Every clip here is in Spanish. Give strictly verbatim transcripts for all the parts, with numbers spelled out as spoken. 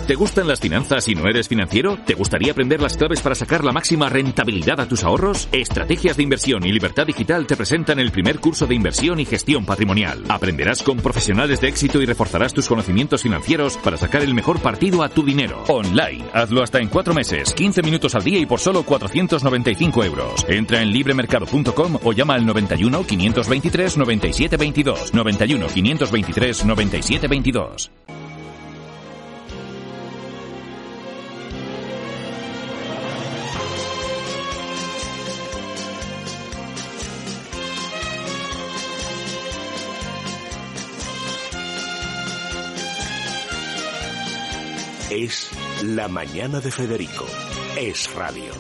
¿Te gustan las finanzas y no eres financiero? ¿Te gustaría aprender las claves para sacar la máxima rentabilidad a tus ahorros? Estrategias de Inversión y Libertad Digital te presentan el primer curso de inversión y gestión patrimonial. Aprenderás con profesionales de éxito y reforzarás tus conocimientos financieros para sacar el mejor partido a tu dinero. Online. Hazlo hasta en cuatro meses, quince minutos al día y por solo cuatrocientos noventa y cinco euros. Entra en libremercado punto com o llama al noventa y uno, quinientos veintitrés, noventa y siete veintidós. noventa y uno, quinientos veintitrés, noventa y siete veintidós. Es La Mañana de Federico. Es radio.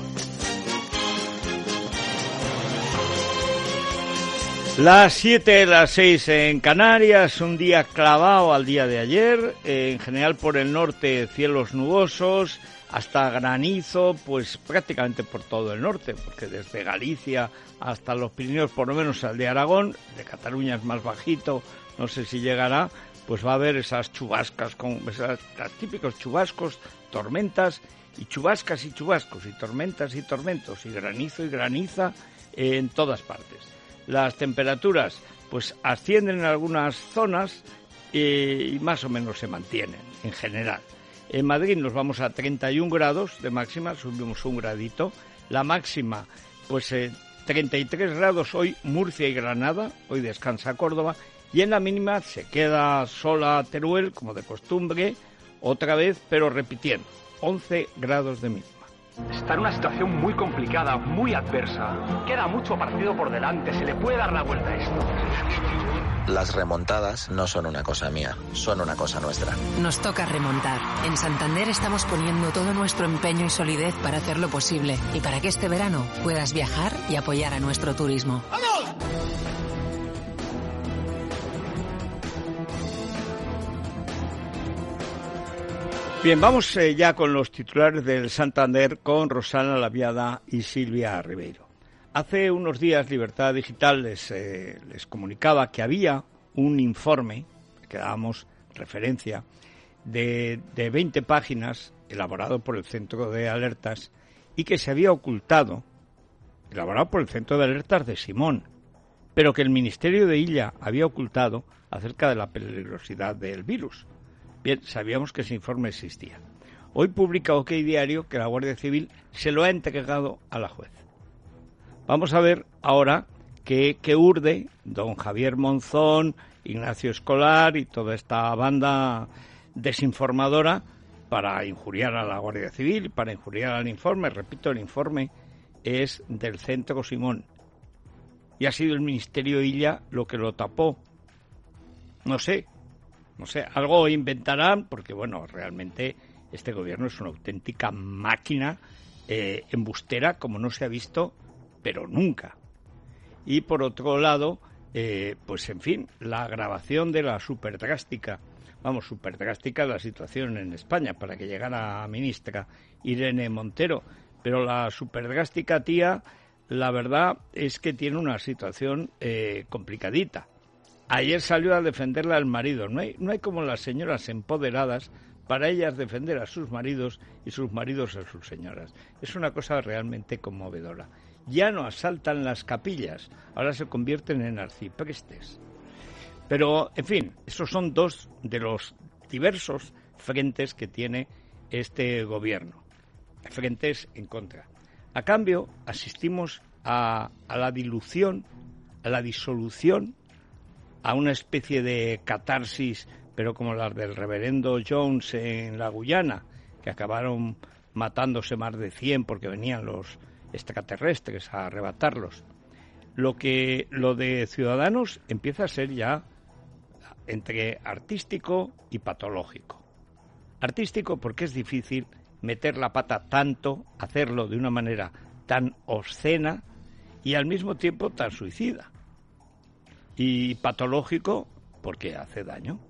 Las siete, las seis en Canarias, un día clavado al día de ayer, eh, en general por el norte cielos nubosos, hasta granizo, pues prácticamente por todo el norte, porque desde Galicia hasta los Pirineos, por lo menos al de Aragón, de Cataluña es más bajito, no sé si llegará, pues va a haber esas chubascas, con esas, los típicos chubascos, tormentas y chubascas y chubascos, y tormentas y tormentos, y granizo y graniza eh, en todas partes. Las temperaturas pues ascienden en algunas zonas eh, y más o menos se mantienen en general. En Madrid nos vamos a treinta y un grados de máxima, subimos un gradito. La máxima, pues eh, treinta y tres grados hoy Murcia y Granada, hoy descansa Córdoba. Y en la mínima se queda sola Teruel, como de costumbre, otra vez, pero repitiendo, once grados de mínima. Está en una situación muy complicada, muy adversa. Queda mucho partido por delante, se le puede dar la vuelta a esto. Las remontadas no son una cosa mía, son una cosa nuestra. Nos toca remontar. En Santander estamos poniendo todo nuestro empeño y solidez para hacerlo posible y para que este verano puedas viajar y apoyar a nuestro turismo. ¡Vamos! Bien, vamos eh, ya con los titulares del Santander con Rosana Laviada y Silvia Ribeiro. Hace unos días Libertad Digital les, eh, les comunicaba que había un informe, que dábamos referencia, de, de veinte páginas elaborado por el Centro de Alertas y que se había ocultado, elaborado por el Centro de Alertas de Simón, pero que el Ministerio de Illa había ocultado acerca de la peligrosidad del virus. Bien, sabíamos que ese informe existía. Hoy publica OK Diario que la Guardia Civil se lo ha entregado a la juez. Vamos a ver ahora qué, qué urde don Javier Monzón, Ignacio Escolar y toda esta banda desinformadora para injuriar a la Guardia Civil, para injuriar al informe. Repito, el informe es del Centro Simón y ha sido el Ministerio Illa lo que lo tapó. No sé. No sé, algo inventarán, porque, bueno, realmente este gobierno es una auténtica máquina eh, embustera como no se ha visto, pero nunca. Y, por otro lado, eh, pues, en fin, la grabación de la superdrástica, vamos, superdrástica la situación en España, para que llegara a ministra Irene Montero, pero la superdrástica tía, la verdad es que tiene una situación eh, complicadita. Ayer salió a defenderla al marido. No hay, no hay como las señoras empoderadas para ellas defender a sus maridos y sus maridos a sus señoras. Es una cosa realmente conmovedora. Ya no asaltan las capillas, ahora se convierten en arciprestes. Pero, en fin, esos son dos de los diversos frentes que tiene este gobierno. Frentes en contra. A cambio, asistimos a, a la dilución, a la disolución, a una especie de catarsis, pero como las del reverendo Jones en la Guyana, que acabaron matándose más de cien porque venían los extraterrestres a arrebatarlos. Lo que lo de Ciudadanos empieza a ser ya entre artístico y patológico. Artístico porque es difícil meter la pata tanto, hacerlo de una manera tan obscena y al mismo tiempo tan suicida. Y patológico porque hace daño.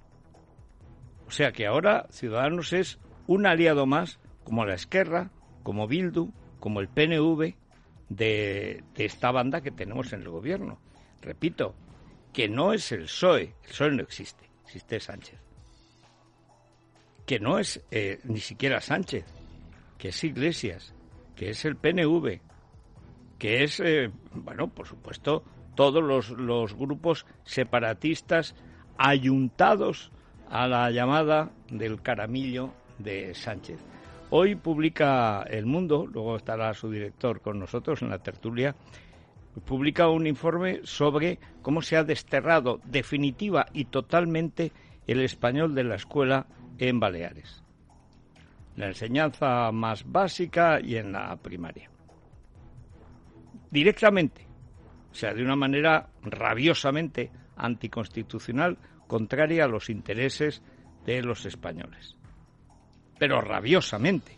O sea que ahora Ciudadanos es un aliado más, como la Esquerra, como Bildu, como el P N V, de, de esta banda que tenemos en el gobierno. Repito, que no es el P S O E, el P S O E no existe, existe Sánchez. que no es eh, ni siquiera Sánchez, que es Iglesias, que es el P N V, que es, eh, bueno, por supuesto, todos los, los grupos separatistas ayuntados a la llamada del caramillo de Sánchez. Hoy publica El Mundo, luego estará su director con nosotros en la tertulia, publica un informe sobre cómo se ha desterrado definitiva y totalmente el español de la escuela en Baleares, la enseñanza más básica y en la primaria. Directamente, o sea, de una manera rabiosamente anticonstitucional, contraria a los intereses de los españoles. Pero rabiosamente.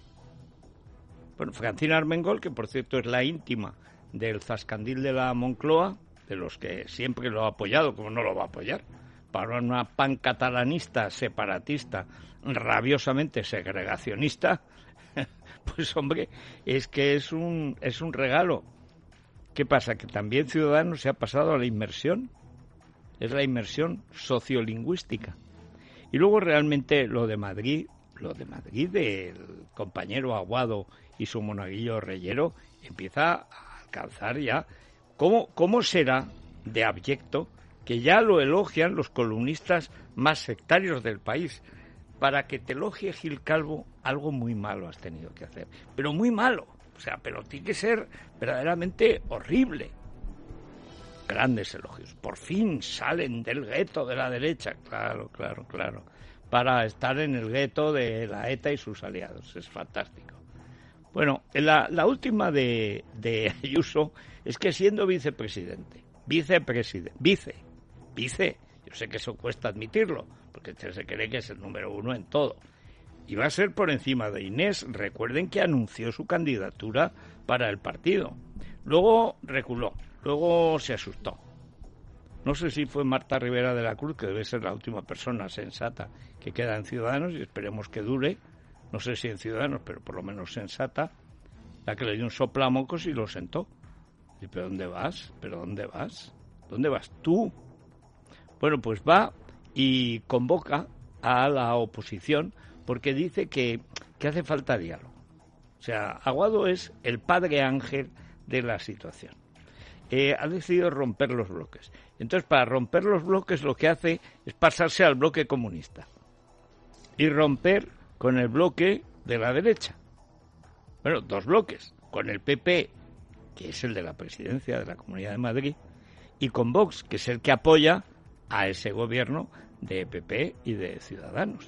Bueno, Francina Armengol, que por cierto es la íntima del zascandil de la Moncloa, de los que siempre lo ha apoyado, como no lo va a apoyar, para una pancatalanista separatista, rabiosamente segregacionista, pues hombre, es que es un, es un regalo. ¿Qué pasa? Que también Ciudadanos se ha pasado a la inmersión, es la inmersión sociolingüística. Y luego realmente lo de Madrid, lo de Madrid del compañero Aguado y su monaguillo Reyero empieza a alcanzar ya. ¿Cómo, cómo será de abyecto que ya lo elogian los columnistas más sectarios del país? Para que te elogie Gil Calvo, algo muy malo has tenido que hacer, pero muy malo, o sea, pero tiene que ser verdaderamente horrible. Grandes elogios, por fin salen del gueto de la derecha, claro, claro, claro, para estar en el gueto de la ETA y sus aliados, es fantástico. Bueno, la, la última de, de Ayuso es que siendo vicepresidente, vicepresidente, vice, vice, yo sé que eso cuesta admitirlo, porque se cree que es el número uno en todo, y va a ser por encima de Inés. Recuerden que anunció su candidatura para el partido, luego reculó, luego se asustó. No sé si fue Marta Rivera de la Cruz, que debe ser la última persona sensata que queda en Ciudadanos, y esperemos que dure, no sé si en Ciudadanos, pero por lo menos sensata, la que le dio un soplamocos y lo sentó. ¿Y pero dónde vas? ¿Pero dónde vas? ¿Dónde vas tú? Bueno, pues va y convoca a la oposición porque dice que, que hace falta diálogo. O sea, Aguado es el padre ángel de la situación. Eh, ha decidido romper los bloques. Entonces, para romper los bloques lo que hace es pasarse al bloque comunista y romper con el bloque de la derecha. Bueno, dos bloques, con el P P, que es el de la presidencia de la Comunidad de Madrid, y con Vox, que es el que apoya a ese gobierno de P P y de Ciudadanos.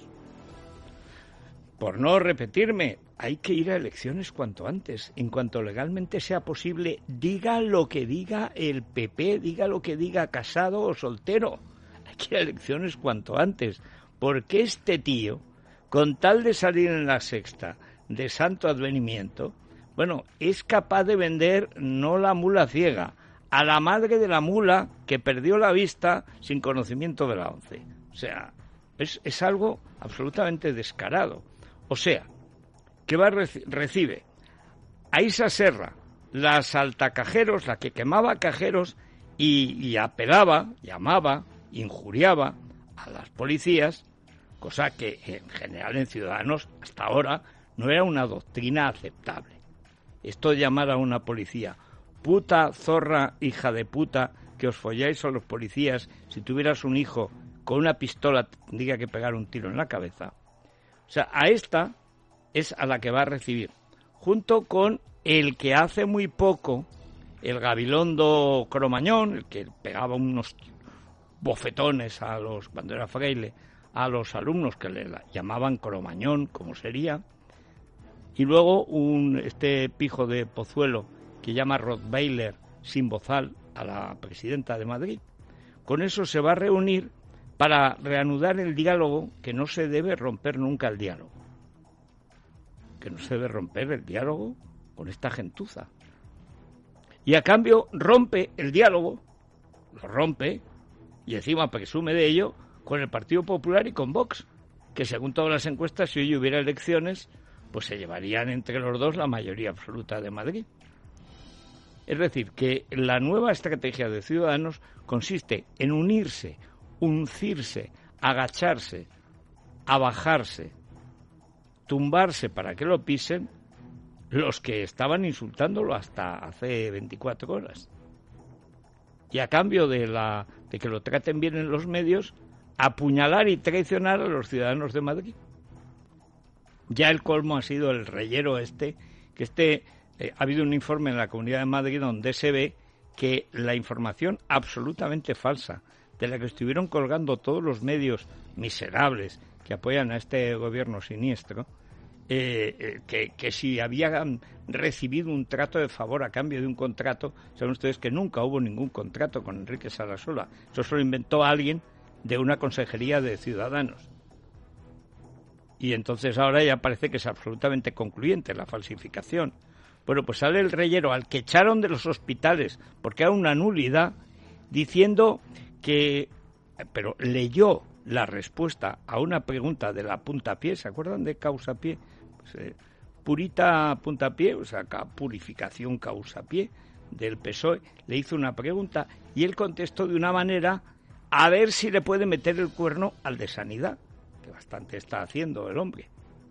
Por no repetirme, hay que ir a elecciones cuanto antes, en cuanto legalmente sea posible, diga lo que diga el P P, diga lo que diga Casado o Soltero. Hay que ir a elecciones cuanto antes, porque este tío, con tal de salir en La Sexta de santo advenimiento, bueno, es capaz de vender no la mula ciega, a la madre de la mula que perdió la vista sin conocimiento de la ONCE. O sea, es, es algo absolutamente descarado. O sea, que va reci- recibe a Isa Serra, la saltacajeros, la que quemaba cajeros y, y apelaba, llamaba, injuriaba a las policías, cosa que en general en Ciudadanos hasta ahora no era una doctrina aceptable. Esto de llamar a una policía puta, zorra, hija de puta, que os folláis a los policías, si tuvieras un hijo con una pistola tendría que pegar un tiro en la cabeza. O sea, a esta es a la que va a recibir, junto con el que hace muy poco, el Gabilondo Cromañón, el que pegaba unos bofetones a los, cuando era fraile, a los alumnos que le llamaban Cromañón, como sería, y luego un este pijo de Pozuelo que llama Rottweiler sin bozal a la presidenta de Madrid. Con eso se va a reunir para reanudar el diálogo, que no se debe romper nunca el diálogo. Que no se debe romper el diálogo con esta gentuza. Y a cambio rompe el diálogo, lo rompe, y encima presume de ello, con el Partido Popular y con Vox, que según todas las encuestas, si hoy hubiera elecciones, pues se llevarían entre los dos la mayoría absoluta de Madrid. Es decir, que la nueva estrategia de Ciudadanos consiste en unirse, uncirse, agacharse, abajarse tumbarse para que lo pisen los que estaban insultándolo hasta hace veinticuatro horas. Y a cambio de, la, de que lo traten bien en los medios, apuñalar y traicionar a los ciudadanos de Madrid. Ya el colmo ha sido el reyero este, que este eh, ha habido un informe en la Comunidad de Madrid donde se ve que la información absolutamente falsa, de la que estuvieron colgando todos los medios miserables que apoyan a este gobierno siniestro, Eh, eh, que, que si habían recibido un trato de favor a cambio de un contrato, saben ustedes que nunca hubo ningún contrato con Enrique Sarasola. Eso se lo inventó alguien de una consejería de Ciudadanos. Y entonces ahora ya parece que es absolutamente concluyente la falsificación. Bueno, pues sale el reyero al que echaron de los hospitales porque era una nulidad, diciendo que... Pero leyó la respuesta a una pregunta de la Puntapié, ¿se acuerdan de Causapié? Pues, eh, Purita Puntapié, o sea, Purificación Causapié, del P S O E, le hizo una pregunta y él contestó de una manera a ver si le puede meter el cuerno al de Sanidad, que bastante está haciendo el hombre.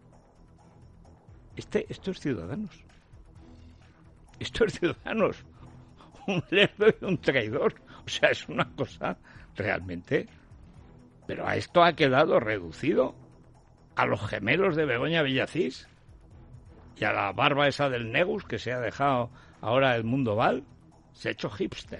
Este, esto es Ciudadanos. Esto es Ciudadanos. Un lerdo y un traidor. O sea, es una cosa realmente... Pero a esto ha quedado reducido a los gemelos de Begoña Villacís y a la barba esa del Negus que se ha dejado ahora el Mundo Val. Se ha hecho hipster.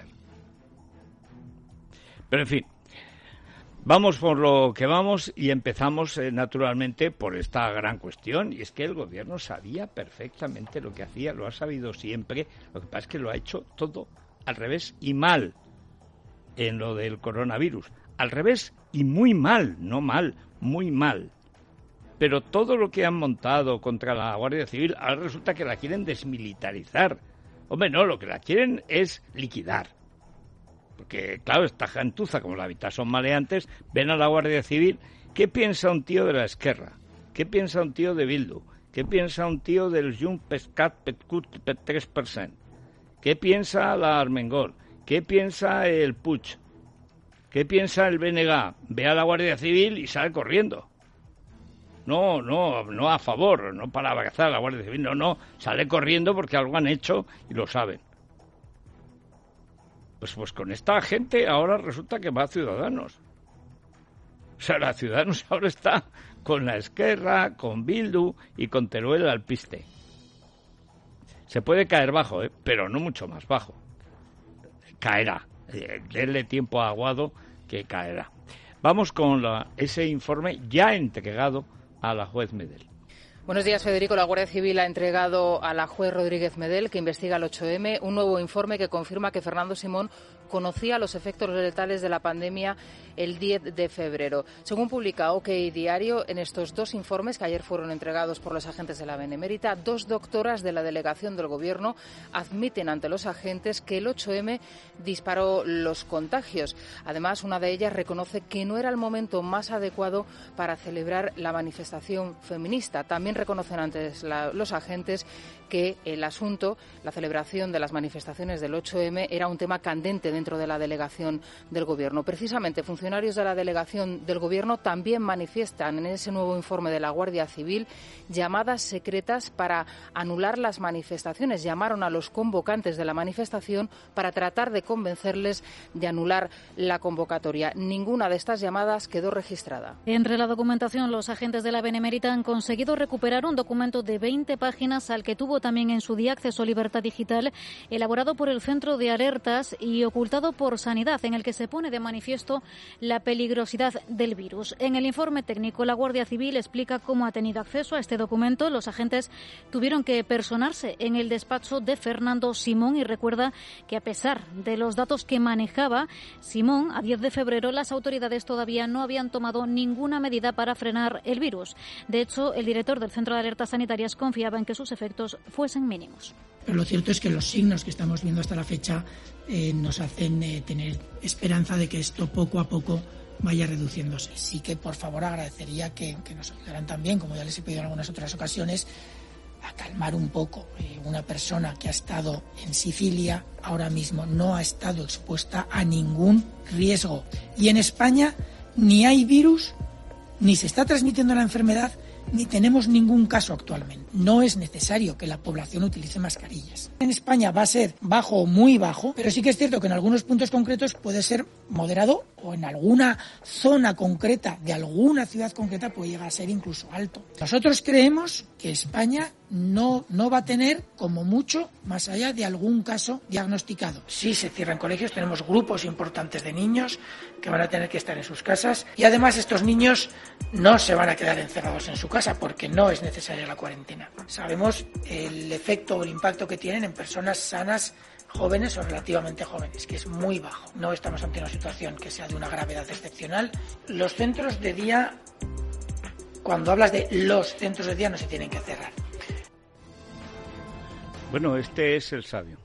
Pero en fin, vamos por lo que vamos y empezamos eh, naturalmente por esta gran cuestión, y es que el gobierno sabía perfectamente lo que hacía, lo ha sabido siempre, lo que pasa es que lo ha hecho todo al revés y mal en lo del coronavirus. Al revés y muy mal, no mal, muy mal. Pero todo lo que han montado contra la Guardia Civil, ahora resulta que la quieren desmilitarizar. Hombre, no, lo que la quieren es liquidar. Porque, claro, esta gentuza, como la mitad son maleantes, ven a la Guardia Civil. ¿Qué piensa un tío de la Esquerra? ¿Qué piensa un tío de Bildu? ¿Qué piensa un tío del Junts Pescat Petcut Pet tres por ciento? ¿Qué piensa la Armengol? ¿Qué piensa el Puig? ¿Qué piensa el B N G? Ve a la Guardia Civil y sale corriendo. No, no, no a favor, no para abrazar a la Guardia Civil, no, no, sale corriendo porque algo han hecho y lo saben. Pues, pues con esta gente ahora resulta que va a Ciudadanos. O sea, la Ciudadanos ahora está con la Esquerra, con Bildu y con Teruel al piste. Se puede caer bajo, ¿eh? Pero no mucho más bajo. Caerá. Eh, denle tiempo a Aguado que caerá. Vamos con la, ese informe ya entregado a la juez Medel. Buenos días, Federico. La Guardia Civil ha entregado a la juez Rodríguez Medel, que investiga el ocho eme, un nuevo informe que confirma que Fernando Simón conocía los efectos letales de la pandemia el diez de febrero. Según publica OK Diario, en estos dos informes que ayer fueron entregados por los agentes de la Benemérita, dos doctoras de la delegación del Gobierno admiten ante los agentes que el ocho eme disparó los contagios. Además, una de ellas reconoce que no era el momento más adecuado para celebrar la manifestación feminista. También reconocen ante la, los agentes que el asunto, la celebración de las manifestaciones del ocho eme, era un tema candente dentro de la delegación del Gobierno. Precisamente, funcionarios de la delegación del Gobierno también manifiestan en ese nuevo informe de la Guardia Civil llamadas secretas para anular las manifestaciones. Llamaron a los convocantes de la manifestación para tratar de convencerles de anular la convocatoria. Ninguna de estas llamadas quedó registrada. Entre la documentación, los agentes de la Benemérita han conseguido recuperar un documento de veinte páginas al que tuvo también en su día acceso a Libertad Digital, elaborado por el Centro de Alertas y ocultado por Sanidad, en el que se pone de manifiesto la peligrosidad del virus. En el informe técnico, la Guardia Civil explica cómo ha tenido acceso a este documento. Los agentes tuvieron que personarse en el despacho de Fernando Simón y recuerda que, a pesar de los datos que manejaba Simón, a diez de febrero las autoridades todavía no habían tomado ninguna medida para frenar el virus. De hecho, el director del Centro de Alertas Sanitarias confiaba en que sus efectos fuesen mínimos. Pero lo cierto es que los signos que estamos viendo hasta la fecha eh, nos hacen eh, tener esperanza de que esto poco a poco vaya reduciéndose. Sí que, por favor, agradecería que, que nos ayudaran también, como ya les he pedido en algunas otras ocasiones, a calmar un poco. Eh, una persona que ha estado en Sicilia ahora mismo no ha estado expuesta a ningún riesgo. Y en España ni hay virus, ni se está transmitiendo la enfermedad, ni tenemos ningún caso actualmente. No es necesario que la población utilice mascarillas. En España va a ser bajo o muy bajo, pero sí que es cierto que en algunos puntos concretos puede ser moderado o en alguna zona concreta de alguna ciudad concreta puede llegar a ser incluso alto. Nosotros creemos que España no, no va a tener, como mucho, más allá de algún caso diagnosticado. Sí se cierran colegios, tenemos grupos importantes de niños que van a tener que estar en sus casas y además estos niños no se van a quedar encerrados en su casa porque no es necesaria la cuarentena. Sabemos el efecto o el impacto que tienen en personas sanas, jóvenes o relativamente jóvenes, que es muy bajo. No estamos ante una situación que sea de una gravedad excepcional. Los centros de día, cuando hablas de los centros de día, no se tienen que cerrar. Bueno, este es el sabio.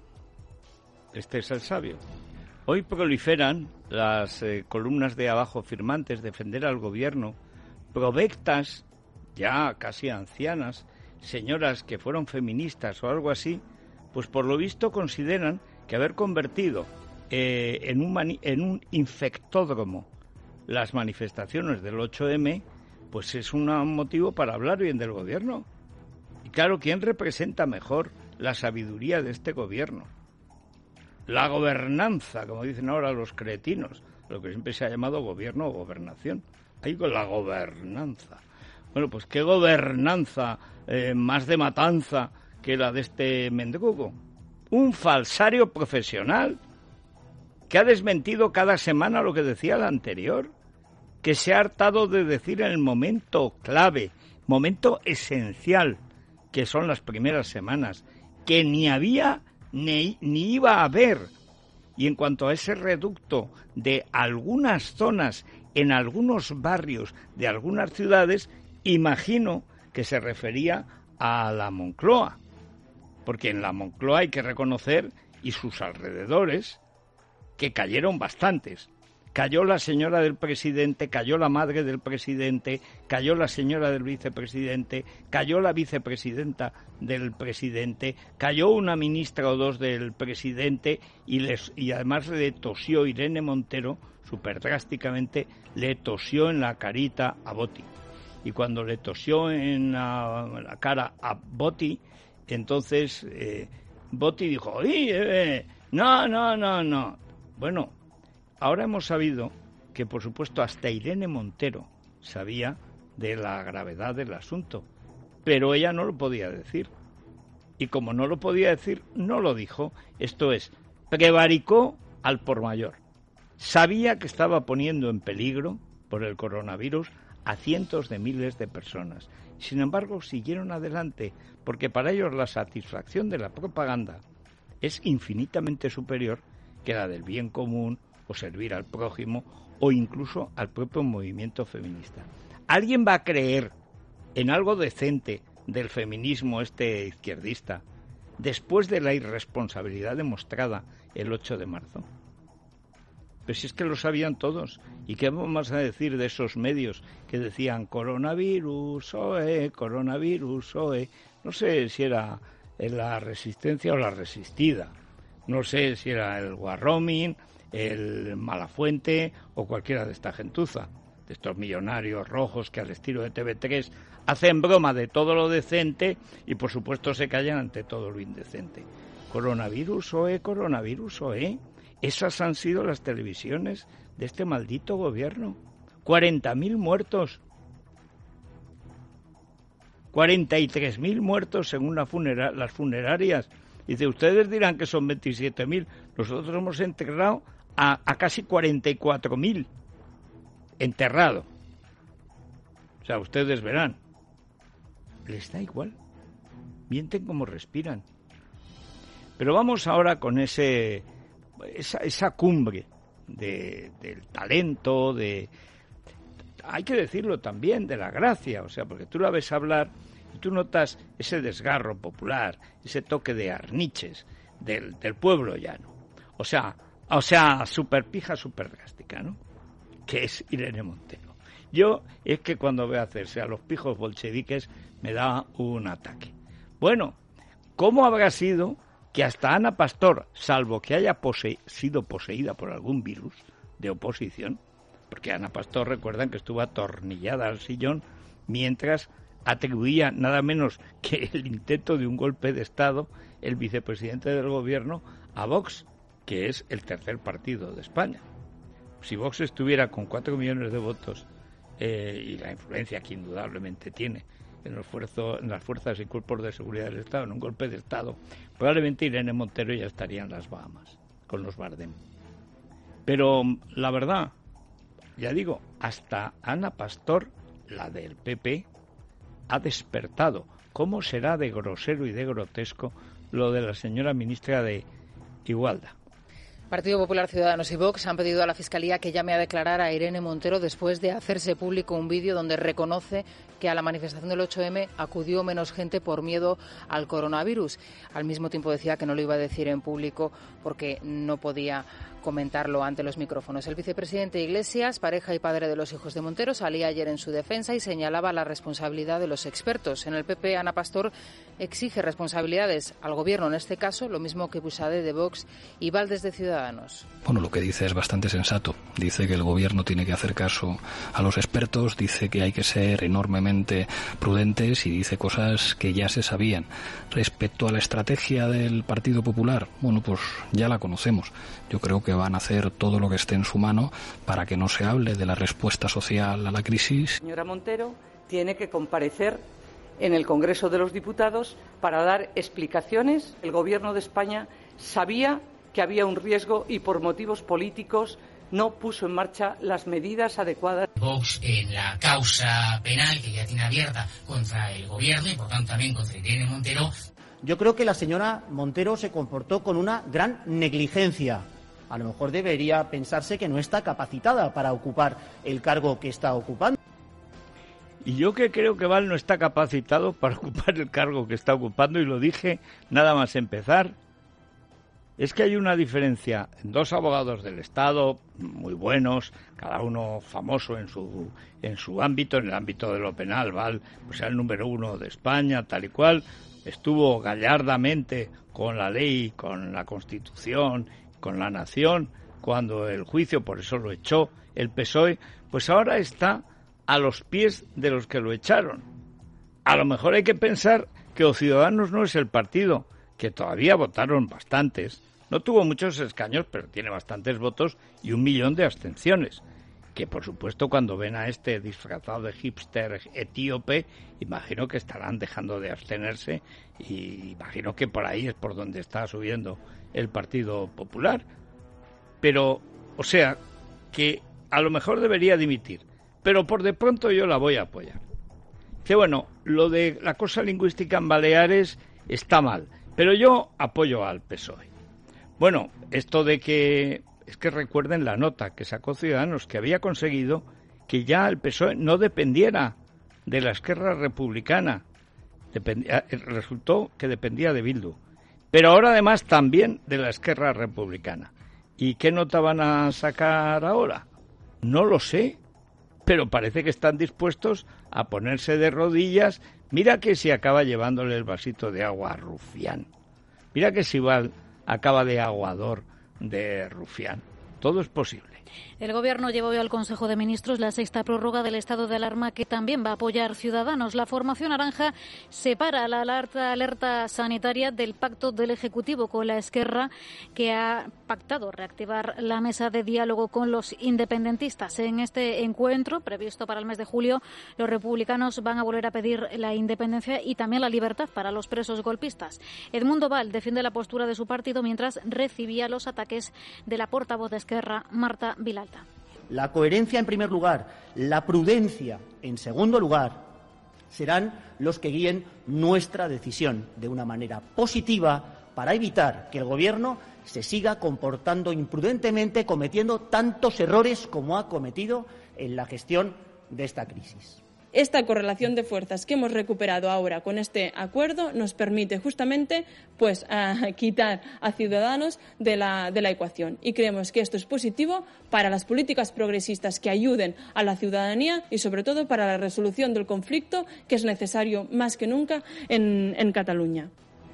Este es el sabio. Hoy proliferan las eh, columnas de abajo firmantes, defender al gobierno, provectas, ya casi ancianas, señoras que fueron feministas o algo así, pues por lo visto consideran que haber convertido eh, en, un mani- en un infectódromo las manifestaciones del ocho eme, pues es un motivo para hablar bien del gobierno. Y claro, ¿quién representa mejor la sabiduría de este gobierno? La gobernanza, como dicen ahora los cretinos, lo que siempre se ha llamado gobierno o gobernación. Ahí con la gobernanza. Bueno, pues qué gobernanza eh, más de matanza que la de este mendrugo. Un falsario profesional que ha desmentido cada semana lo que decía el anterior, que se ha hartado de decir en el momento clave, momento esencial, que son las primeras semanas, que ni había ni, ni iba a haber. Y en cuanto a ese reducto de algunas zonas, en algunos barrios de algunas ciudades, imagino que se refería a la Moncloa, porque en la Moncloa hay que reconocer, y sus alrededores, que cayeron bastantes. Cayó la señora del presidente, cayó la madre del presidente, cayó la señora del vicepresidente, cayó la vicepresidenta del presidente, cayó una ministra o dos del presidente y, les, y además le tosió Irene Montero, súper drásticamente, le tosió en la carita a Botti. Y cuando le tosió en la, en la cara a Botti, entonces eh, Botti dijo, eh, no, no, no, no. Bueno, ahora hemos sabido que, por supuesto, hasta Irene Montero sabía de la gravedad del asunto, pero ella no lo podía decir. Y como no lo podía decir, no lo dijo. Esto es, prevaricó al por mayor. Sabía que estaba poniendo en peligro, por el coronavirus, a cientos de miles de personas. Sin embargo, siguieron adelante, porque para ellos la satisfacción de la propaganda es infinitamente superior que la del bien común, o servir al prójimo, o incluso al propio movimiento feminista. ¿Alguien va a creer en algo decente del feminismo este izquierdista después de la irresponsabilidad demostrada el ocho de marzo? Pero si es que lo sabían todos. ¿Y qué vamos a decir de esos medios que decían coronavirus, oe, coronavirus, oe? No sé si era la Resistencia o la Resistida. No sé si era el Guarromín, el Malafuente o cualquiera de esta gentuza, de estos millonarios rojos que al estilo de T V tres hacen broma de todo lo decente y por supuesto se callan ante todo lo indecente. Coronavirus, oe, coronavirus, oe. Esas han sido las televisiones de este maldito gobierno. cuarenta mil muertos. cuarenta y tres mil muertos según la funera- las funerarias. Dice, ustedes dirán que son veintisiete mil. Nosotros hemos enterrado a, a casi cuarenta y cuatro mil. Enterrado. O sea, ustedes verán. Les da igual. Mienten como respiran. Pero vamos ahora con ese... Esa, esa cumbre de, del talento, de hay que decirlo también, de la gracia, o sea, porque tú la ves hablar y tú notas ese desgarro popular, ese toque de arniches del, del pueblo llano, o sea, o sea, súper pija, súper drástica, ¿no? Que es Irene Montero. Yo es que cuando veo hacerse a los pijos bolcheviques me da un ataque. Bueno, ¿cómo habrá sido que hasta Ana Pastor, salvo que haya pose- sido poseída por algún virus de oposición, porque Ana Pastor, recuerdan que estuvo atornillada al sillón mientras atribuía nada menos que el intento de un golpe de Estado, el vicepresidente del gobierno, a Vox, que es el tercer partido de España. Si Vox estuviera con cuatro millones de votos eh, y la influencia que indudablemente tiene en, los esfuerzo, en las fuerzas y cuerpos de seguridad del Estado, en un golpe de Estado, probablemente Irene Montero ya estaría en las Bahamas con los Bardem. Pero la verdad, ya digo, hasta Ana Pastor, la del P P, ha despertado. ¿Cómo será de grosero y de grotesco lo de la señora ministra de Igualdad? Partido Popular, Ciudadanos y Vox han pedido a la Fiscalía que llame a declarar a Irene Montero después de hacerse público un vídeo donde reconoce que a la manifestación del ocho eme acudió menos gente por miedo al coronavirus. Al mismo tiempo decía que no lo iba a decir en público porque no podía comentarlo ante los micrófonos. El vicepresidente Iglesias, pareja y padre de los hijos de Montero, salía ayer en su defensa y señalaba la responsabilidad de los expertos. En el P P, Ana Pastor exige responsabilidades al Gobierno en este caso, lo mismo que Buxade de Vox y Valdés de Ciudadanos. Bueno, lo que dice es bastante sensato. Dice que el Gobierno tiene que hacer caso a los expertos, dice que hay que ser enormemente prudentes y dice cosas que ya se sabían. Respecto a la estrategia del Partido Popular, bueno, pues ya la conocemos. Yo creo que van a hacer todo lo que esté en su mano para que no se hable de la respuesta social a la crisis. La señora Montero tiene que comparecer en el Congreso de los Diputados para dar explicaciones. El Gobierno de España sabía que había un riesgo y por motivos políticos no puso en marcha las medidas adecuadas. Vox en la causa penal que ya tiene abierta contra el Gobierno y por tanto también contra Irene Montero. Yo creo que la señora Montero se comportó con una gran negligencia. A lo mejor debería pensarse que no está capacitada para ocupar el cargo que está ocupando. Y yo que creo que Val no está capacitado para ocupar el cargo que está ocupando, y lo dije nada más empezar, es que hay una diferencia en dos abogados del Estado muy buenos, cada uno famoso en su en su ámbito, en el ámbito de lo penal. Val, pues era el número uno de España, tal y cual, estuvo gallardamente con la ley, con la Constitución, con la nación, cuando el juicio, por eso lo echó el P S O E, pues ahora está a los pies de los que lo echaron. A lo mejor hay que pensar que los Ciudadanos no es el partido, que todavía votaron bastantes, no tuvo muchos escaños, pero tiene bastantes votos y un millón de abstenciones, que por supuesto cuando ven a este disfrazado de hipster etíope, imagino que estarán dejando de abstenerse, y imagino que por ahí es por donde está subiendo el Partido Popular. Pero, o sea, que a lo mejor debería dimitir, pero por de pronto yo la voy a apoyar. Que bueno, lo de la cosa lingüística en Baleares está mal, pero yo apoyo al P S O E. Bueno, esto de que, es que recuerden la nota que sacó Ciudadanos, que había conseguido que ya el P S O E no dependiera de la Esquerra Republicana, dependía, resultó que dependía de Bildu, pero ahora además también de la Esquerra Republicana. ¿Y qué nota van a sacar ahora? No lo sé, pero parece que están dispuestos a ponerse de rodillas. Mira que si acaba llevándole el vasito de agua a Rufián. Mira que si va, acaba de aguador de Rufián. Todo es posible. El Gobierno lleva hoy al Consejo de Ministros la sexta prórroga del estado de alarma, que también va a apoyar Ciudadanos. La formación naranja separa la alerta, alerta sanitaria del pacto del Ejecutivo con la Esquerra, que ha pactado reactivar la mesa de diálogo con los independentistas. En este encuentro, previsto para el mes de julio, los republicanos van a volver a pedir la independencia y también la libertad para los presos golpistas. Edmundo Val defiende la postura de su partido mientras recibía los ataques de la portavoz de Esquerra, Marta Vilalta. La coherencia en primer lugar, la prudencia en segundo lugar, serán los que guíen nuestra decisión de una manera positiva para evitar que el Gobierno se siga comportando imprudentemente, cometiendo tantos errores como ha cometido en la gestión de esta crisis. Esta correlación de fuerzas que hemos recuperado ahora con este acuerdo nos permite justamente pues uh, quitar a Ciudadanos de la, de la ecuación, y creemos que esto es positivo para las políticas progresistas que ayuden a la ciudadanía y sobre todo para la resolución del conflicto que es necesario más que nunca en, en Cataluña.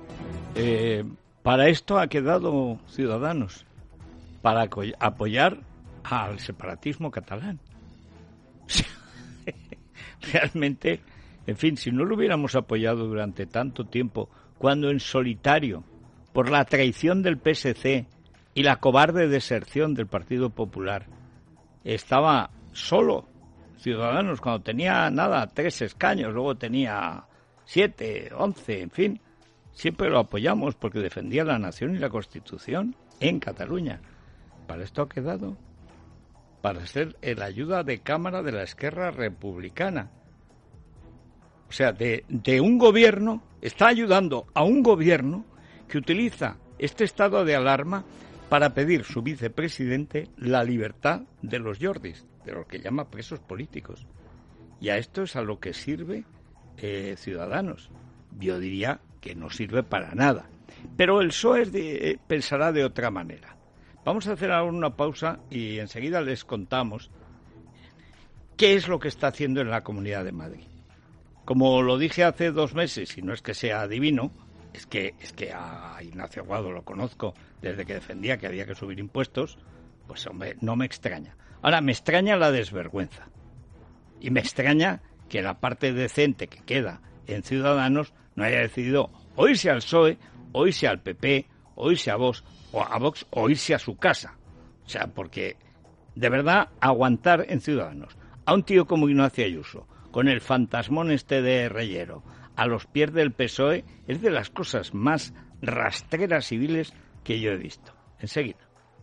Eh, para esto ha quedado Ciudadanos, para apoyar al separatismo catalán. Realmente En fin, si no lo hubiéramos apoyado durante tanto tiempo, cuando en solitario, por la traición del P S C y la cobarde deserción del Partido Popular, estaba solo Ciudadanos cuando tenía, nada, tres escaños, luego tenía siete, once, en fin, siempre lo apoyamos porque defendía la nación y la Constitución en Cataluña. Para esto ha quedado, para ser el ayuda de cámara de la Esquerra Republicana. O sea, de, de un gobierno, está ayudando a un gobierno que utiliza este estado de alarma para pedir su vicepresidente la libertad de los Jordis, de los que llama presos políticos. Y a esto es a lo que sirve eh, Ciudadanos. Yo diría que no sirve para nada. Pero el P S O E de, eh, pensará de otra manera. Vamos a hacer ahora una pausa y enseguida les contamos qué es lo que está haciendo en la Comunidad de Madrid. Como lo dije hace dos meses, y no es que sea adivino, es que, es que a Ignacio Aguado lo conozco desde que defendía que había que subir impuestos, pues hombre, no me extraña. Ahora, me extraña la desvergüenza. Y me extraña que la parte decente que queda en Ciudadanos no haya decidido o irse al P S O E, o irse al P P, o irse a Vox, o a Vox, o irse a su casa. O sea, porque de verdad aguantar en Ciudadanos a un tío como Ignacio Ayuso, con el fantasmón este de Reyero, a los pies del P S O E, es de las cosas más rastreras civiles que yo he visto. Enseguida.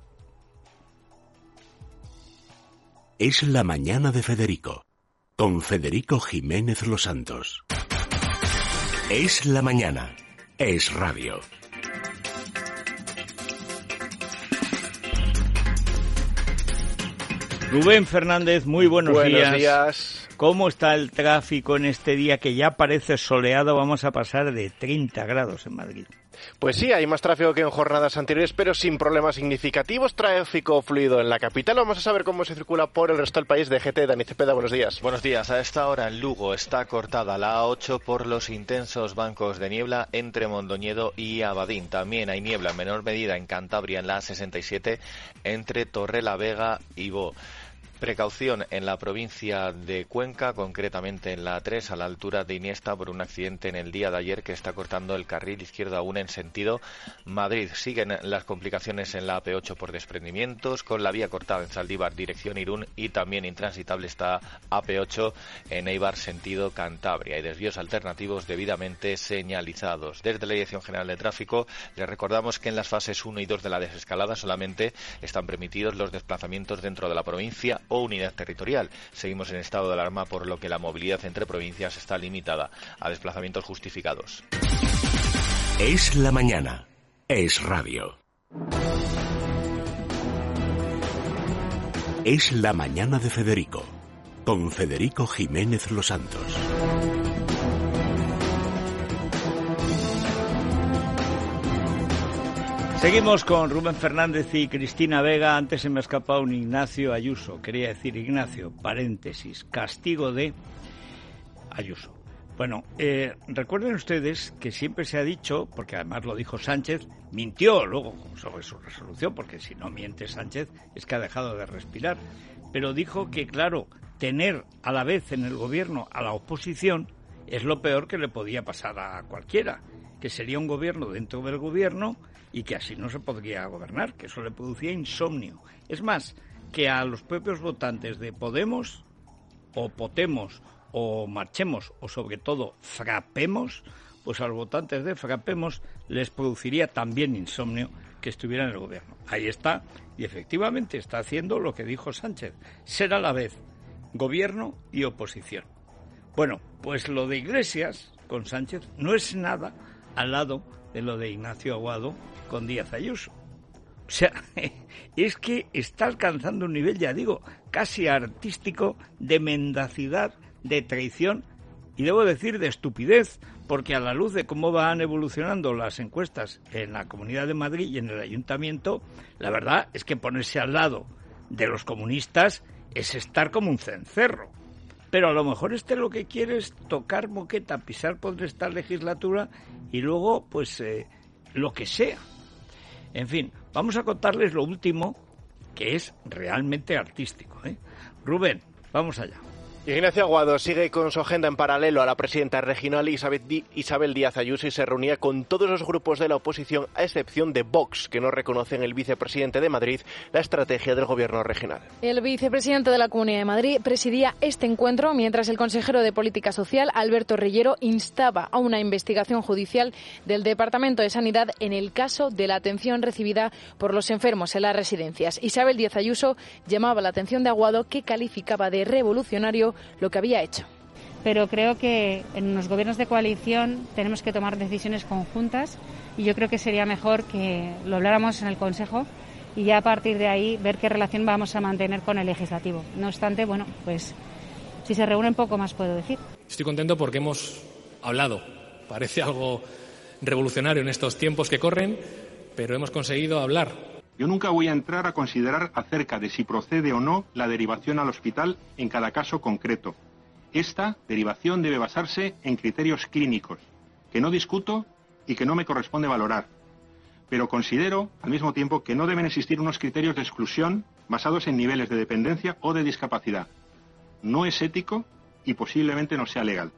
Es la mañana de Federico, con Federico Jiménez Los Santos. Es la mañana, es radio. Rubén Fernández, muy buenos, buenos días. Buenos días. ¿Cómo está el tráfico en este día que ya parece soleado? Vamos a pasar de treinta grados en Madrid. Pues sí, hay más tráfico que en jornadas anteriores, pero sin problemas significativos. Tráfico fluido en la capital. Vamos a saber cómo se circula por el resto del país. De G T, Dani Cepeda, buenos días. Buenos días. A esta hora en Lugo está cortada la A ocho por los intensos bancos de niebla entre Mondoñedo y Abadín. También hay niebla en menor medida en Cantabria en la A sesenta y siete entre Torrelavega y Bo. Precaución en la provincia de Cuenca, concretamente en la A tres, a la altura de Iniesta, por un accidente en el día de ayer que está cortando el carril izquierdo aún en sentido Madrid. Siguen las complicaciones en la A P ocho por desprendimientos, con la vía cortada en Saldívar, dirección Irún, y también intransitable está A P ocho en Eibar, sentido Cantabria. Hay desvíos alternativos debidamente señalizados. Desde la Dirección General de Tráfico les recordamos que en las fases uno y dos de la desescalada solamente están permitidos los desplazamientos dentro de la provincia o unidad territorial. Seguimos en estado de alarma, por lo que la movilidad entre provincias está limitada a desplazamientos justificados. Es la mañana, es radio. Es la mañana de Federico, con Federico Jiménez Los Santos. Seguimos con Rubén Fernández y Cristina Vega. Antes se me ha escapado un Ignacio Ayuso. Quería decir Ignacio, paréntesis, castigo de Ayuso. Bueno, eh, recuerden ustedes que siempre se ha dicho, porque además lo dijo Sánchez, mintió luego sobre su resolución, porque si no miente Sánchez es que ha dejado de respirar, pero dijo que, claro, tener a la vez en el gobierno a la oposición es lo peor que le podía pasar a cualquiera, que sería un gobierno dentro del gobierno y que así no se podría gobernar, que eso le producía insomnio. Es más, que a los propios votantes de Podemos, o Potemos, o Marchemos, o sobre todo Frapemos, pues a los votantes de Frapemos les produciría también insomnio que estuviera en el gobierno. Ahí está, y efectivamente está haciendo lo que dijo Sánchez, ser a la vez gobierno y oposición. Bueno, pues lo de Iglesias con Sánchez no es nada al lado de lo de Ignacio Aguado con Díaz Ayuso. O sea, es que está alcanzando un nivel, ya digo, casi artístico, de mendacidad, de traición y debo decir de estupidez, porque a la luz de cómo van evolucionando las encuestas en la Comunidad de Madrid y en el Ayuntamiento, la verdad es que ponerse al lado de los comunistas es estar como un cencerro. Pero a lo mejor este lo que quiere es tocar moqueta, pisar por esta legislatura y luego, pues, eh, lo que sea. En fin, vamos a contarles lo último, que es realmente artístico, ¿eh? Rubén, vamos allá. Ignacio Aguado sigue con su agenda en paralelo a la presidenta regional Isabel Díaz Ayuso y se reunía con todos los grupos de la oposición, a excepción de Vox, que no reconocen el vicepresidente de Madrid la estrategia del gobierno regional. El vicepresidente de la Comunidad de Madrid presidía este encuentro mientras el consejero de Política Social, Alberto Reyero, instaba a una investigación judicial del Departamento de Sanidad en el caso de la atención recibida por los enfermos en las residencias. Isabel Díaz Ayuso llamaba la atención de Aguado, que calificaba de revolucionario lo que había hecho. Pero creo que en los gobiernos de coalición tenemos que tomar decisiones conjuntas y yo creo que sería mejor que lo habláramos en el Consejo y ya a partir de ahí ver qué relación vamos a mantener con el Legislativo. No obstante, bueno, pues si se reúnen poco más puedo decir. Estoy contento porque hemos hablado. Parece algo revolucionario en estos tiempos que corren, pero hemos conseguido hablar. Yo nunca voy a entrar a considerar acerca de si procede o no la derivación al hospital en cada caso concreto. Esta derivación debe basarse en criterios clínicos, que no discuto y que no me corresponde valorar. Pero considero, al mismo tiempo, que no deben existir unos criterios de exclusión basados en niveles de dependencia o de discapacidad. No es ético y posiblemente no sea legal.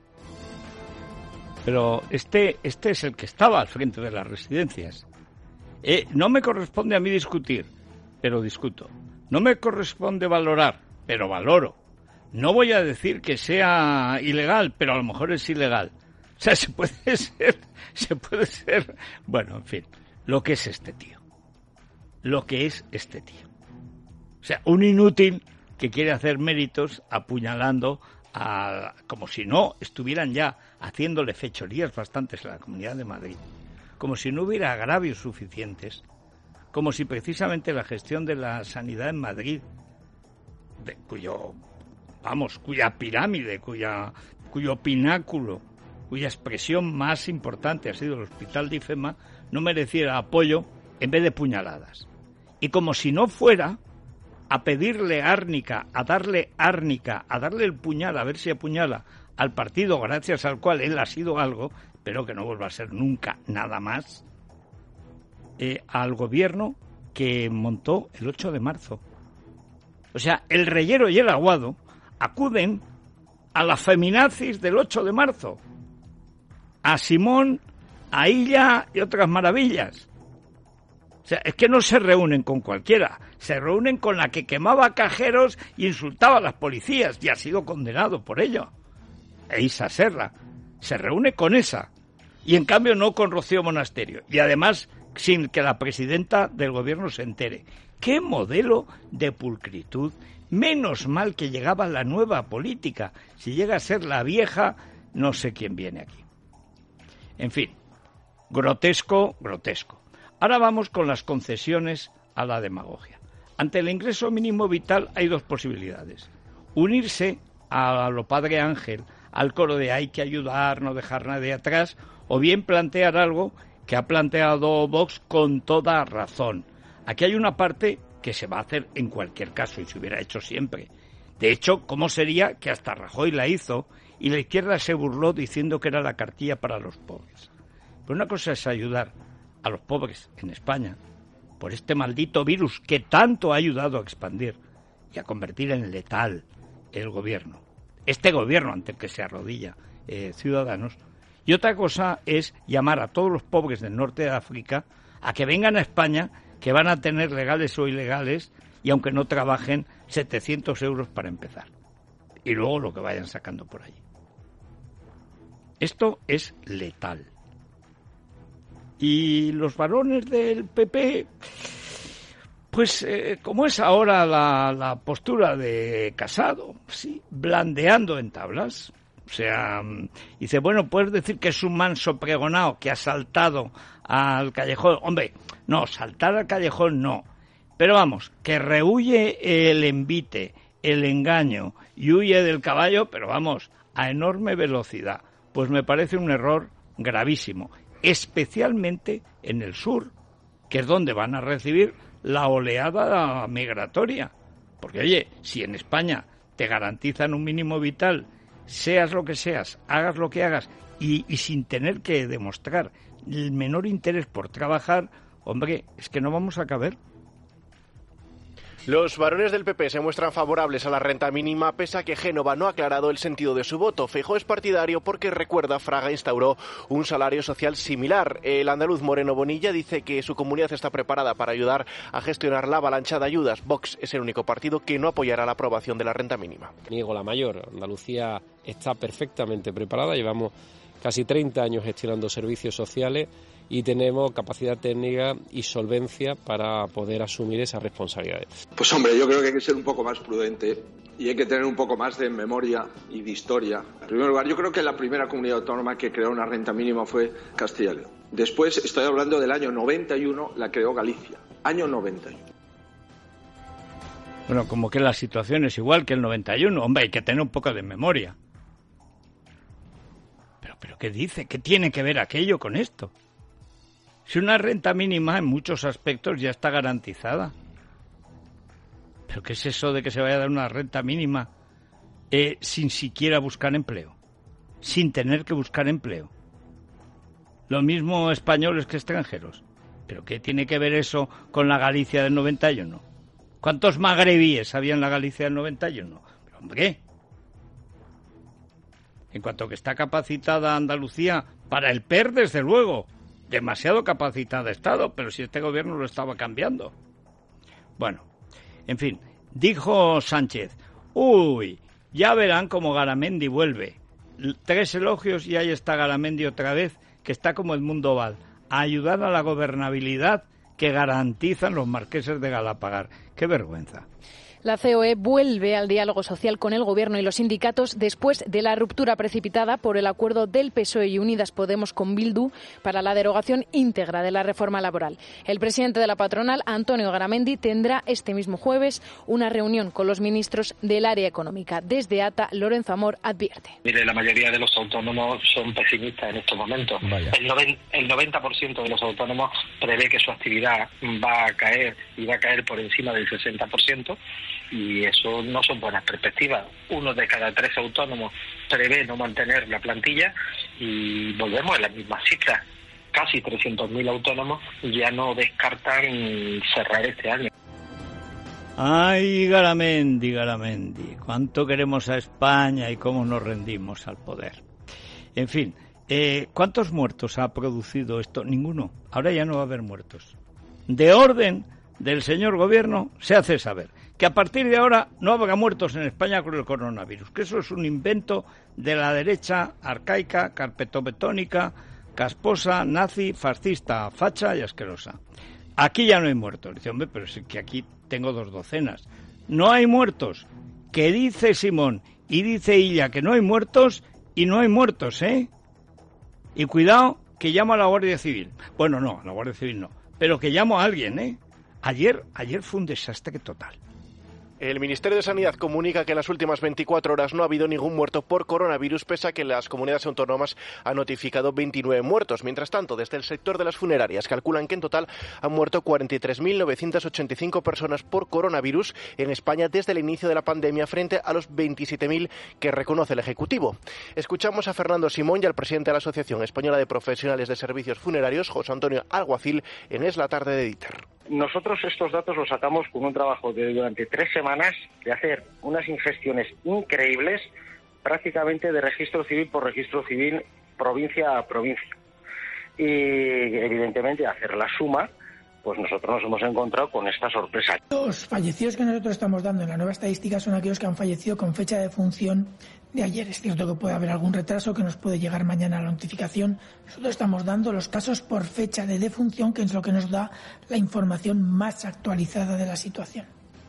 Pero este, este es el que estaba al frente de las residencias. Eh, no me corresponde a mí discutir, pero discuto. No me corresponde valorar, pero valoro. No voy a decir que sea ilegal, pero a lo mejor es ilegal. O sea, se puede ser, se puede ser... Bueno, en fin, lo que es este tío. Lo que es este tío. O sea, un inútil que quiere hacer méritos apuñalando a... como si no estuvieran ya haciéndole fechorías bastantes a la Comunidad de Madrid. Como si no hubiera agravios suficientes, como si precisamente la gestión de la sanidad en Madrid, de cuyo, vamos, cuya pirámide, cuya, cuyo pináculo, cuya expresión más importante ha sido el Hospital de IFEMA, no mereciera apoyo en vez de puñaladas. Y como si no fuera a pedirle árnica, a darle árnica, a darle el puñal, a ver si apuñala al partido gracias al cual él ha sido algo, pero que no vuelva a ser nunca nada más, eh, al gobierno que montó el ocho de marzo. O sea, el Reyero y el Aguado acuden a la feminazis del ocho de marzo, a Simón, a Illa y otras maravillas. O sea, es que no se reúnen con cualquiera, se reúnen con la que quemaba cajeros y insultaba a las policías, y ha sido condenado por ello. E Isa Serra se reúne con esa, y en cambio no con Rocío Monasterio, y además sin que la presidenta del gobierno se entere. ¡Qué modelo de pulcritud! Menos mal que llegaba la nueva política. Si llega a ser la vieja, no sé quién viene aquí. En fin, grotesco, grotesco. Ahora vamos con las concesiones a la demagogia. Ante el ingreso mínimo vital hay dos posibilidades. Unirse a lo Padre Ángel, al coro de hay que ayudar, no dejar nadie atrás, o bien plantear algo que ha planteado Vox con toda razón. Aquí hay una parte que se va a hacer en cualquier caso y se hubiera hecho siempre. De hecho, ¿cómo sería que hasta Rajoy la hizo y la izquierda se burló diciendo que era la cartilla para los pobres? Pero una cosa es ayudar a los pobres en España por este maldito virus que tanto ha ayudado a expandir y a convertir en letal el gobierno. Este gobierno ante el que se arrodilla eh, Ciudadanos. Y otra cosa es llamar a todos los pobres del norte de África a que vengan a España, que van a tener legales o ilegales, y aunque no trabajen, setecientos euros para empezar. Y luego lo que vayan sacando por allí. Esto es letal. Y los varones del P P, pues eh, como es ahora la, la postura de Casado, sí, blandeando en tablas. O sea, dice, bueno, puedes decir que es un manso pregonado que ha saltado al callejón. Hombre, no, saltar al callejón no. Pero vamos, que rehuye el envite, el engaño y huye del caballo, pero vamos, a enorme velocidad. Pues me parece un error gravísimo, especialmente en el sur, que es donde van a recibir la oleada migratoria. Porque, oye, si en España te garantizan un mínimo vital, seas lo que seas, hagas lo que hagas, y, y sin tener que demostrar el menor interés por trabajar, hombre, es que no vamos a caber. Los varones del P P se muestran favorables a la renta mínima, pese a que Génova no ha aclarado el sentido de su voto. Feijóo es partidario porque, recuerda, Fraga instauró un salario social similar. El andaluz Moreno Bonilla dice que su comunidad está preparada para ayudar a gestionar la avalancha de ayudas. Vox es el único partido que no apoyará la aprobación de la renta mínima. Niego la mayor. Andalucía está perfectamente preparada. Llevamos casi treinta años gestionando servicios sociales y tenemos capacidad técnica y solvencia para poder asumir esas responsabilidades. Pues hombre, yo creo que hay que ser un poco más prudente y hay que tener un poco más de memoria y de historia. En primer lugar, yo creo que la primera comunidad autónoma que creó una renta mínima fue Castilla y León. Después, estoy hablando del año noventa y uno, la creó Galicia. Año noventa y uno. Bueno, como que la situación es igual que el noventa y uno. Hombre, hay que tener un poco de memoria. Pero, pero ¿qué dice? ¿Qué tiene que ver aquello con esto? Si una renta mínima en muchos aspectos ya está garantizada. ¿Pero qué es eso de que se vaya a dar una renta mínima eh, sin siquiera buscar empleo? Sin tener que buscar empleo. Lo mismo españoles que extranjeros. ¿Pero qué tiene que ver eso con la Galicia del noventa y uno? ¿Cuántos magrebíes había en la Galicia del noventa y uno? Pero, hombre, en cuanto que está capacitada Andalucía para el P E R, desde luego. Demasiado capacitada ha estado, pero si este gobierno lo estaba cambiando. Bueno, en fin, dijo Sánchez, uy, ya verán cómo Garamendi vuelve. Tres elogios y ahí está Garamendi otra vez, que está como Edmundo Val, a ayudar a la gobernabilidad que garantizan los marqueses de Galapagar. ¡Qué vergüenza! La C O E vuelve al diálogo social con el Gobierno y los sindicatos después de la ruptura precipitada por el acuerdo del P S O E y Unidas Podemos con Bildu para la derogación íntegra de la reforma laboral. El presidente de la patronal, Antonio Garamendi, tendrá este mismo jueves una reunión con los ministros del área económica. Desde A T A, Lorenzo Amor advierte. Mire, la mayoría de los autónomos son pesimistas en estos momentos. El noventa por ciento de los autónomos prevé que su actividad va a caer y va a caer por encima del sesenta por ciento. Y eso no son buenas perspectivas. Uno de cada tres autónomos prevé no mantener la plantilla y volvemos a las mismas cifras. Casi trescientos mil autónomos ya no descartan cerrar este año. Ay, Garamendi, Garamendi, cuánto queremos a España y cómo nos rendimos al poder. En fin, eh, ¿cuántos muertos ha producido esto? Ninguno. Ahora ya no va a haber muertos. De orden del señor gobierno se hace saber que a partir de ahora no habrá muertos en España con el coronavirus, que eso es un invento de la derecha arcaica, carpetobetónica, casposa, nazi, fascista, facha y asquerosa. Aquí ya no hay muertos. Dice, hombre, pero es que aquí tengo dos docenas. No hay muertos. Que dice Simón y dice Illa que no hay muertos y no hay muertos, ¿eh? Y cuidado que llamo a la Guardia Civil. Bueno, no, a la Guardia Civil no, pero que llamo a alguien, ¿eh? Ayer, ayer fue un desastre total. El Ministerio de Sanidad comunica que en las últimas veinticuatro horas no ha habido ningún muerto por coronavirus, pese a que las comunidades autónomas han notificado veintinueve muertos. Mientras tanto, desde el sector de las funerarias calculan que en total han muerto cuarenta y tres mil novecientas ochenta y cinco personas por coronavirus en España desde el inicio de la pandemia, frente a los veintisiete mil que reconoce el Ejecutivo. Escuchamos a Fernando Simón y al presidente de la Asociación Española de Profesionales de Servicios Funerarios, José Antonio Alguacil, en Es la Tarde de Diter. Nosotros estos datos los sacamos con un trabajo de durante tres semanas de hacer unas ingestiones increíbles, prácticamente de registro civil por registro civil, provincia a provincia. Y evidentemente hacer la suma, pues nosotros nos hemos encontrado con esta sorpresa. Los fallecidos que nosotros estamos dando en la nueva estadística son aquellos que han fallecido con fecha de función de ayer. Es cierto que puede haber algún retraso, que nos puede llegar mañana la notificación. Nosotros estamos dando los casos por fecha de defunción, que es lo que nos da la información más actualizada de la situación.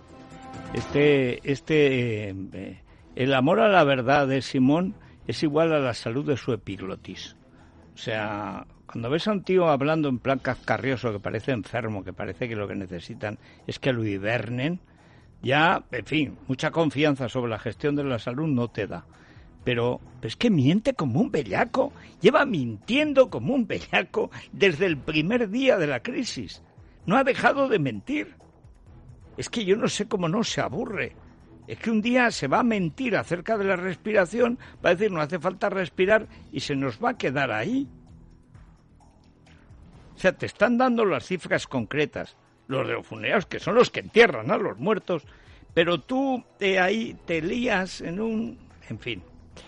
Este, este, eh, el amor a la verdad de Simón es igual a la salud de su epiglotis. O sea, cuando ves a un tío hablando en plan cascarrioso, que parece enfermo, que parece que lo que necesitan es que lo hibernen, ya, en fin, mucha confianza sobre la gestión de la salud no te da. Pero es que miente como un bellaco, lleva mintiendo como un bellaco desde el primer día de la crisis. No ha dejado de mentir. Es que yo no sé cómo no se aburre. Es que un día se va a mentir acerca de la respiración, va a decir no hace falta respirar y se nos va a quedar ahí. O sea, te están dando las cifras concretas. los de los funerarios, que son los que entierran a los muertos, pero tú te, ahí te lías en un... en fin.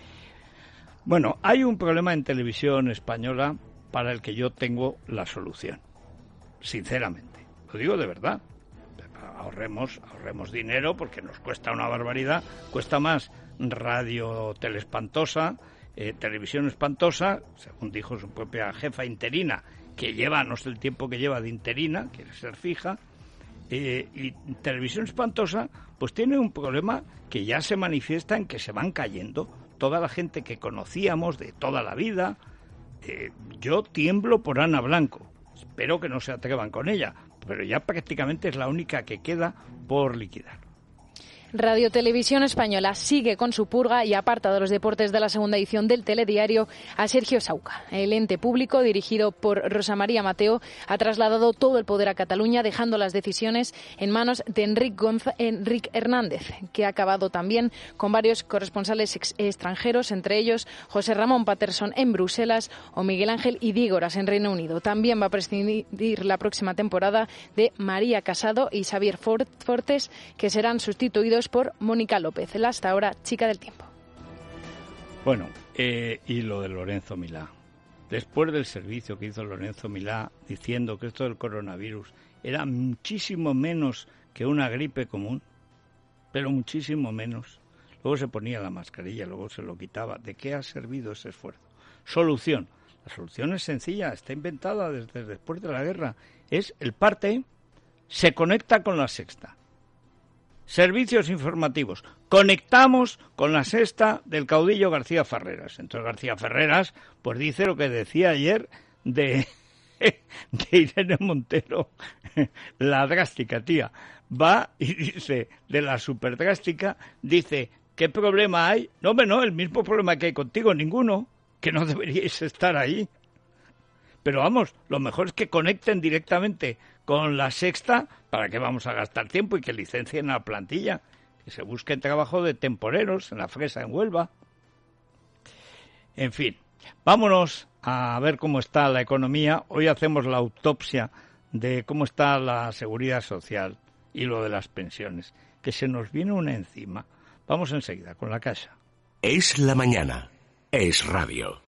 Bueno, hay un problema en televisión española para el que yo tengo la solución, sinceramente, lo digo de verdad. Ahorremos, ahorremos dinero porque nos cuesta una barbaridad, cuesta más radio teleespantosa, eh, televisión espantosa, según dijo su propia jefa interina, que lleva, no sé el tiempo que lleva de interina, quiere ser fija, eh, y televisión espantosa, pues tiene un problema que ya se manifiesta en que se van cayendo toda la gente que conocíamos de toda la vida. Eh, yo tiemblo por Ana Blanco, espero que no se atrevan con ella, pero ya prácticamente es la única que queda por liquidar. Radio Televisión Española sigue con su purga y aparta de los deportes de la segunda edición del telediario a Sergio Sauca. El ente público, dirigido por Rosa María Mateo, ha trasladado todo el poder a Cataluña, dejando las decisiones en manos de Enric, Gonz- Enric Hernández, que ha acabado también con varios corresponsales ex- extranjeros, entre ellos José Ramón Patterson en Bruselas o Miguel Ángel Idígoras en Reino Unido. También va a prescindir la próxima temporada de María Casado y Xavier Fortes, que serán sustituidos por Mónica López, la hasta ahora chica del tiempo. Bueno, eh, y lo de Lorenzo Milá. Después del servicio que hizo Lorenzo Milá diciendo que esto del coronavirus era muchísimo menos que una gripe común, pero muchísimo menos. Luego se ponía la mascarilla, luego se lo quitaba. ¿De qué ha servido ese esfuerzo? Solución. La solución es sencilla, está inventada desde después de la guerra. Es el parte, se conecta con la sexta. Servicios informativos. Conectamos con la sexta del caudillo García Ferreras. Entonces García Ferreras pues dice lo que decía ayer de, de Irene Montero, la drástica, tía. Va y dice, de la superdrástica, dice, ¿qué problema hay? No, hombre, no, el mismo problema que hay contigo, ninguno, que no deberíais estar ahí. Pero vamos, lo mejor es que conecten directamente con la sexta, para que vamos a gastar tiempo y que licencien a la plantilla, que se busquen trabajo de temporeros en la Fresa, en Huelva. En fin, vámonos a ver cómo está la economía. Hoy hacemos la autopsia de cómo está la seguridad social y lo de las pensiones, que se nos viene una encima. Vamos enseguida con La Caixa. Es la mañana, es radio.